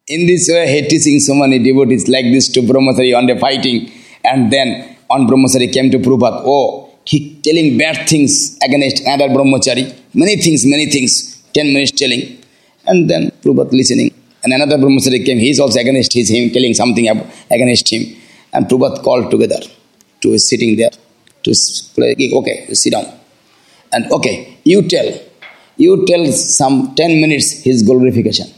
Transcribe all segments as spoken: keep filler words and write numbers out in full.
In this way, he teaching so many devotees like this to Brahmachari on the fighting. And then on Brahmachari came to Prabhupada. Oh, he telling bad things against another Brahmachari. Many things, many things. Ten minutes telling. And then Prabhupada listening. And another Brahmachari came. He is also against his, him, telling something against him. And Prabhupada called together to his sitting there. To play, okay, sit down. And okay, you tell. You tell some ten minutes his glorification.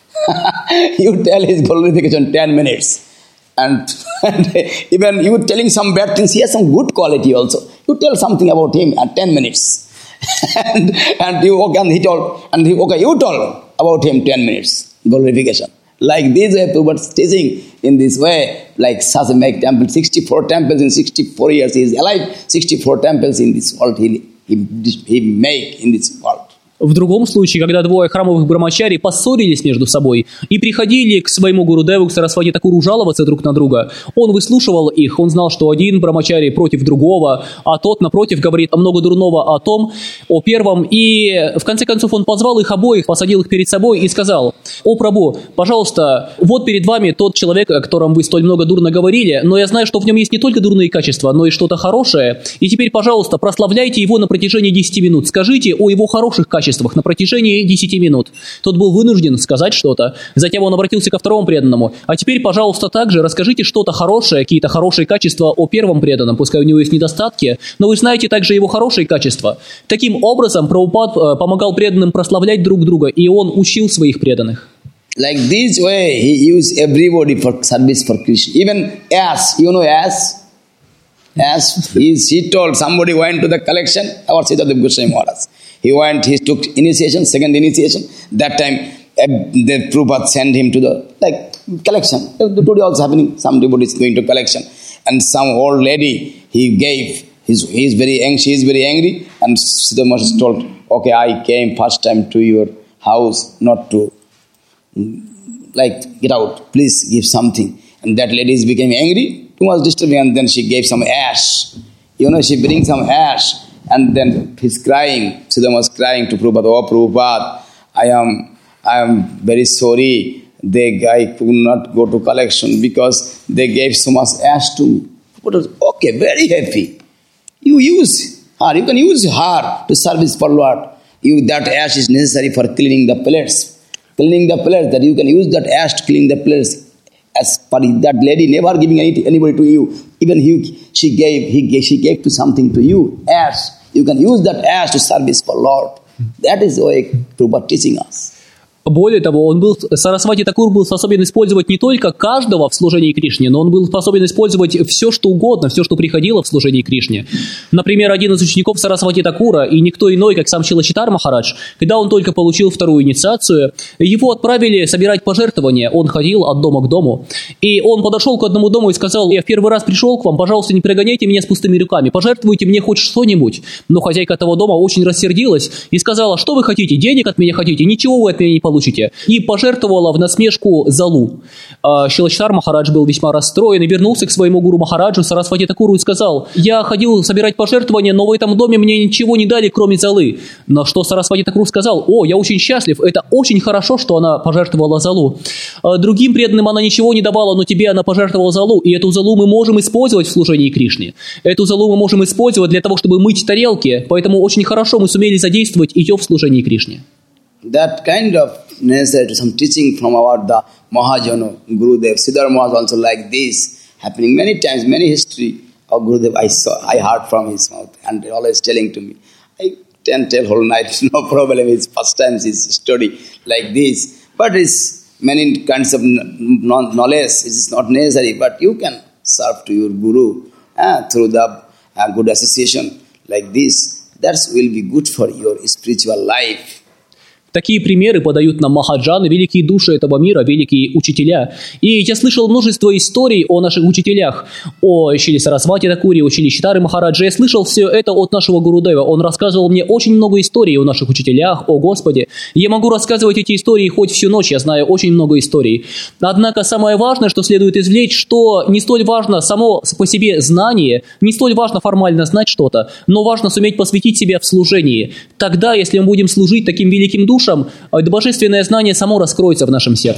You tell his glorification ten minutes. And, and even you telling some bad things, he has some good quality also. You tell something about him at ten minutes. and, and you okay, and he told, and he, okay, you told about him ten minutes. Glorification. Like this way, Prabhupada teaching in this way, like Sasamake temple, sixty-four temples in sixty-four years. He is alive, sixty-four temples in this world he, he, he make in this world. В другом случае, когда двое храмовых брамачари поссорились между собой и приходили к своему Гурудеву, к Сарасвати Такуру, жаловаться друг на друга, он выслушивал их, он знал, что один брамачари против другого, а тот, напротив, говорит много дурного о том, о первом, и в конце концов он позвал их обоих, посадил их перед собой и сказал: «О, Прабху, пожалуйста, вот перед вами тот человек, о котором вы столь много дурно говорили, но я знаю, что в нем есть не только дурные качества, но и что-то хорошее, и теперь, пожалуйста, прославляйте его на протяжении десяти минут, скажите о его хороших качествах на протяжении десяти минут». Тот был вынужден сказать что-то. Затем он обратился ко второму преданному: «А теперь, пожалуйста, также расскажите что-то хорошее, какие-то хорошие качества о первом преданном, пускай у него есть недостатки, но вы знаете также его хорошие качества». Таким образом, Прабхупад помогал преданным прославлять друг друга, и он учил своих преданных. Like this way, he used everybody for service for Krishna. Even as, you know as? As he, he told somebody went to the collection, our Siddhartha Goswami Maharaj. He went, he took initiation, second initiation. That time, uh, the Prabhupada sent him to the like collection. Today also happening, some devotees going to collection. And some old lady, he gave, he's, he's very angry, she is very angry. And Siddhartha Maharaj told, okay, I came first time to your house, not to, like, get out, please give something. And that lady became angry. Too much disturbing, and then she gave some ash. You know, she brings some ash, and then he's crying. Siddhartha was crying to Prabhupada, oh Prabhupada, I am, I am very sorry. The guy could not go to collection because they gave so much ash to me. Prabhupada was, okay, very happy. You use her, you can use her to service for Lord. You, that ash is necessary for cleaning the plates. Cleaning the plates, that you can use that ash to clean the plates. As for that lady never giving any, anybody to you, even he, she gave, he gave, she gave to something to you, ash. You can use that ash to service for Lord. That is the way Prabhupada teaching us. Более того, он был, Сарасвати Такур был способен использовать не только каждого в служении Кришне, но он был способен использовать все, что угодно, все, что приходило в служении Кришне. Например, один из учеников Сарасвати Такура, и никто иной, как сам Шилачитар Махарадж, когда он только получил вторую инициацию, его отправили собирать пожертвования. Он ходил от дома к дому, и он подошел к одному дому и сказал: «Я в первый раз пришел к вам, пожалуйста, не прогоняйте меня с пустыми руками, пожертвуйте мне хоть что-нибудь». Но хозяйка того дома очень рассердилась и сказала: «Что вы хотите? Денег от меня хотите? Ничего вы от меня не получите». И пожертвовала в насмешку залу. Шилачитар Махарадж был весьма расстроен и вернулся к своему гуру Махараджу Сарасвати Такуру и сказал: «Я ходил собирать пожертвования, но в этом доме мне ничего не дали, кроме золы». На что Сарасвати Такур сказал: «О, я очень счастлив, это очень хорошо, что она пожертвовала залу. Другим преданным она ничего не давала, но тебе она пожертвовала залу, и эту залу мы можем использовать в служении Кришне. Эту залу мы можем использовать для того, чтобы мыть тарелки, поэтому очень хорошо мы сумели задействовать ее в служении Кришне». That kind of necessary, some teaching from our the Mahajana, Gurudev, Siddhartha Maharaj also like this, happening many times, many history of Gurudev I saw, I heard from his mouth, and always telling to me. I can tell whole night, no problem, it's first time his study like this. But it's many kinds of knowledge, it is not necessary, but you can serve to your Guru uh, through the uh, good association like this. That will be good for your spiritual life. Такие примеры подают нам махаджаны, великие души этого мира, великие учителя. И я слышал множество историй о наших учителях, о Шри Сарасвати Такуре, о Шри Читаре Махараджи. Я слышал все это от нашего Гурудева. Он рассказывал мне очень много историй о наших учителях, о Господе. Я могу рассказывать эти истории хоть всю ночь, я знаю очень много историй. Однако самое важное, что следует извлечь, что не столь важно само по себе знание, не столь важно формально знать что-то, но важно суметь посвятить себя в служении. Тогда, если мы будем служить таким великим душам, божественное знание само раскроется в нашем сердце.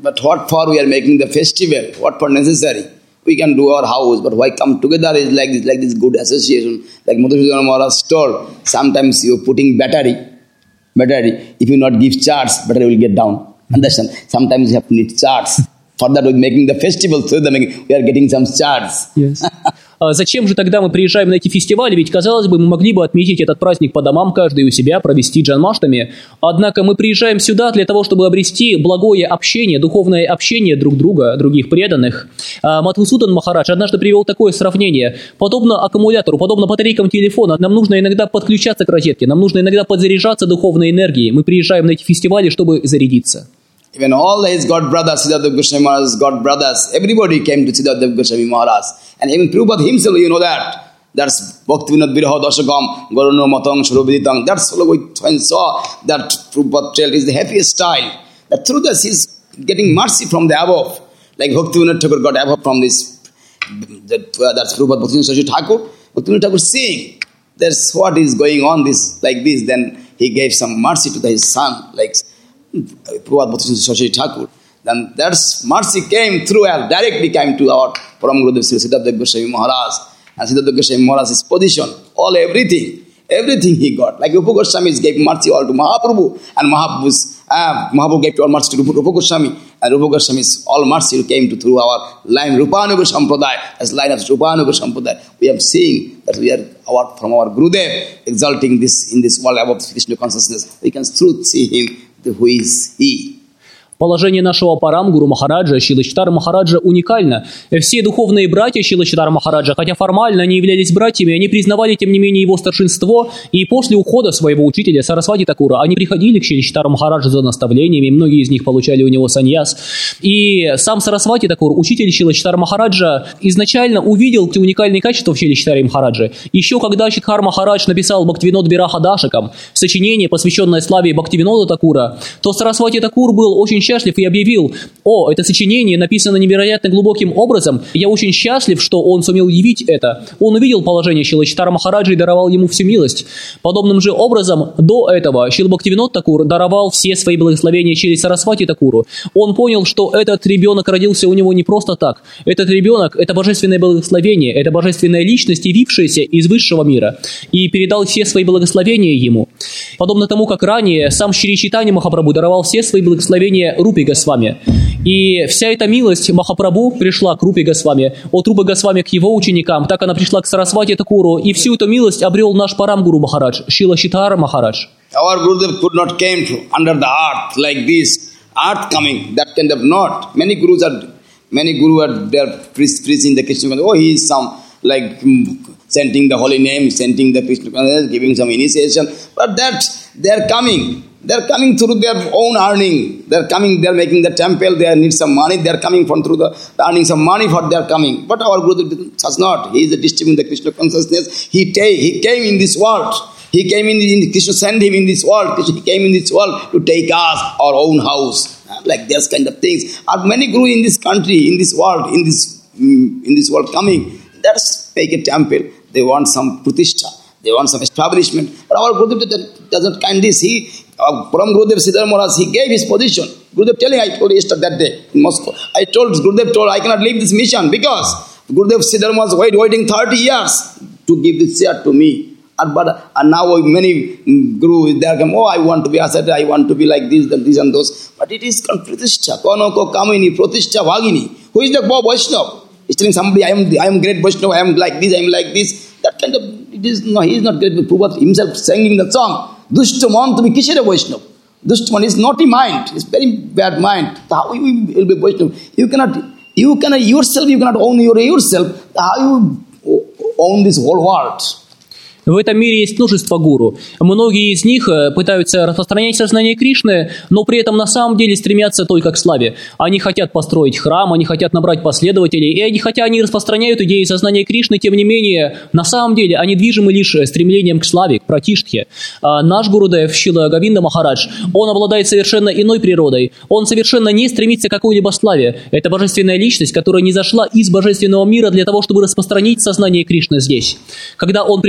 But what for we are making the festival? What for necessary? We can do our house, but why come together is like this, like this good association. Like Madhusudana Maharaj told, sometimes you are putting battery, battery, if you not give charge, battery will get down. Understand? Sometimes you have to need charge. For that we are making the festival, so that we are getting some charge. Yes. Зачем же тогда мы приезжаем на эти фестивали? Ведь, казалось бы, мы могли бы отметить этот праздник по домам, каждый у себя, провести джанмаштами. Однако мы приезжаем сюда для того, чтобы обрести благое общение, духовное общение друг друга, других преданных. Мадхусудан Махарадж однажды привел такое сравнение. Подобно аккумулятору, подобно батарейкам телефона, нам нужно иногда подключаться к розетке, нам нужно иногда подзаряжаться духовной энергией. Мы приезжаем на эти фестивали, чтобы зарядиться. Even all his god brothers, Siddhartha Goswami Maharaj's god brothers, everybody came to Siddhartha Goswami Maharaj. And even Prabhupada himself, you know that. That's Bhaktivinoda Viraha Dashakam, Garuno Matang Shurabhiditang. That's all we saw that Prabhupada trail is the happiest style. That through this he's getting mercy from the above. Like Bhaktivinoda Thakur got above from this. That, uh, that's Prabhupada Bhaktivinoda Sachi Thakur. Bhaktivinoda Thakur saying, that's what is going on this like this. Then he gave some mercy to his son. Like Prabhupada Bhaktivinoda Sachi Thakur. Then that's mercy came through and directly came to our Param Gurudev Sri Siddhartha Goswami Maharaj. And Siddhartha Goswami Maharaj's position, all everything, everything he got. Like Rupa Goswami gave mercy all to Mahaprabhu, and Mahaprabhu's, uh, Mahaprabhu gave all mercy to Rupa, Rupa Goswami, and Rupa Goswami's all mercy came to through our line Rupanuga Sampradaya, as line of Rupanuga Sampradaya. We have seen that we are our, from our Gurudev exalting this in this world above Krishna consciousness. We can truly see him, who is he. Положение нашего Парамгуру Махараджа, Шилачитара Махараджа уникально. Все духовные братья Шилачитара Махараджа, хотя формально они являлись братьями, они признавали тем не менее его старшинство, и после ухода своего учителя Сарасвати Такура они приходили к Шилачитару Махараджу за наставлениями, многие из них получали у него саньяс. И сам Сарасвати Такур, учитель Шилачитара Махараджа, изначально увидел те уникальные качества в Шилачитаре Махараджа. Еще когда Шидхар Махарадж написал Бхактивинод Вираха Дашакам, сочинение, посвященное славе Бхактивинода Такура, то Сарасвати Такур был очень счастлив и объявил: «О, это сочинение написано невероятно глубоким образом. Я очень счастлив, что он сумел явить это». Он увидел положение Шилачитара Махараджа и даровал ему всю милость. Подобным же образом до этого Шрила Бхактивинод Такур даровал все свои благословения через Сарасвати Такуру. Он понял, что этот ребенок родился у него не просто так. Этот ребенок – это божественное благословение, это божественная личность, явившаяся из высшего мира, и передал все свои благословения ему. Подобно тому, как ранее сам Шри Чайтанья Махапрабху даровал все свои благословения Рупи Госвами. И вся эта милость Махапрабху пришла к Рупи Госвами, от Рупы Госвами к его ученикам, так она пришла к Сарасвати Такуру, и всю эту милость обрел наш Парамгуру Махарадж, Шилачитара Махарадж. Our Gurudev could not came to under the earth like this, earth coming, that kind of not. Many Gurus are, many Gurus are there preaching the Krishna, oh he is some like chanting the holy name, chanting the Krishna, giving some initiation, but that they are coming. They are coming through their own earning. They are coming, they are making the temple, they need some money, they are coming from through the, earning some money for their coming. But our Gurudev does not. He is distributing the Krishna consciousness. He, ta- he came in this world. He came in, in, Krishna sent him in this world. He came in this world to take us, our own house. Like this kind of things. Are many Gurus in this country, in this world, in this, in this world coming. Let's make a temple. They want some pratishtha. They want some establishment. But our Gurudev doesn't kind this. He, uh, from Gurudev Siddhartha Maharaj, he gave his position. Gurudev telling, I told yesterday that day in Moscow. I told, Gurudev told, I cannot leave this mission because Gurudev Siddhartha was wait, waiting thirty years to give this chair to me. And, but, and now many Gurus, they are come, oh, I want to be ascet, I want to be like this, and this and those. But it is pratishtha. Konoko kamini, pratishtha bhagini. Who is the Vaishnava? He's telling somebody, I am I am great Vaishnava, I am like this, I am like this. That kind of, it is no, he is not great. Prabhupada himself singing the song, Dushtaman to be Kishara Vaishnava. Dushtaman is naughty mind, it's very bad mind. How you will be Vaishnava? You cannot, you cannot yourself, you cannot own your yourself. How you own this whole world? В этом мире есть множество гуру. Многие из них пытаются распространять сознание Кришны, но при этом на самом деле стремятся только к славе. Они хотят построить храм, они хотят набрать последователей, и они, хотя они распространяют идеи сознания Кришны, тем не менее, на самом деле они движимы лишь стремлением к славе, к пратиштхе. А наш Гурудев Шрила Говинда Махарадж, он обладает совершенно иной природой. Он совершенно не стремится к какой-либо славе. Это божественная личность, которая не зашла из божественного мира для того, чтобы распространить сознание Кришны здесь. Когда он пришел к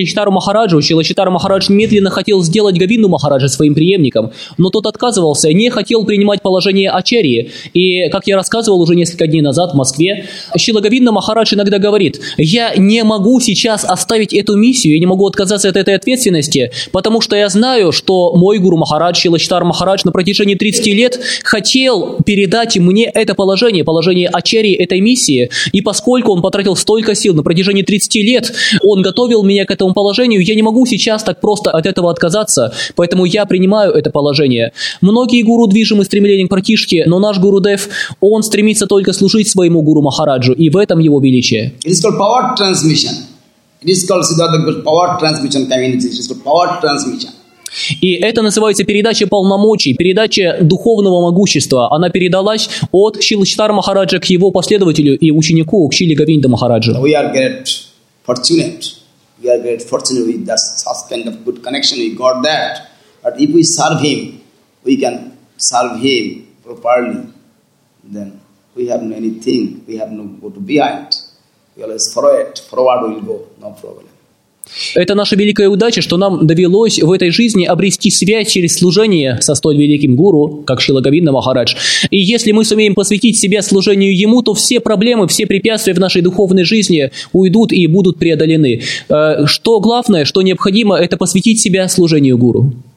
Шилачитару Махараджу, Шилачитара Махарадж медленно хотел сделать Говинду Махараджа своим преемником, но тот отказывался, не хотел принимать положение ачарьи. И, как я рассказывал уже несколько дней назад в Москве, Шила Говинда Махарадж иногда говорит: я не могу сейчас оставить эту миссию, я не могу отказаться от этой ответственности, потому что я знаю, что мой гуру Махарадж, Шилачитар Махарадж на протяжении тридцати лет хотел передать мне это положение, положение ачарьи этой миссии, и поскольку он потратил столько сил на протяжении тридцати лет, он готовил меня к этому положению, я не могу сейчас так просто от этого отказаться, поэтому я принимаю это положение. Многие гуру движимы стремлением к пратишке, но наш Гурудев, он стремится только служить своему гуру Махараджу, и в этом его величие. It is called power transmission. It is called Siddhartha power transmission community. It is called power transmission. И это называется передача полномочий, передача духовного могущества. Она передалась от Шилачитара Махараджа к его последователю и ученику, к Шиле Говинда Махараджу. We are great fortunate. We are great fortunate with that such kind of good connection. We got that. But if we serve him, we can serve him properly. Then we have no anything. We have no go to behind. We always forward. Forward we will go. No problem. Это наша великая удача, что нам довелось в этой жизни обрести связь через служение со столь великим гуру, как Шила Говинда Махарадж. И если мы сумеем посвятить себя служению ему, то все проблемы, все препятствия в нашей духовной жизни уйдут и будут преодолены. Что главное, что необходимо, это посвятить себя служению гуру.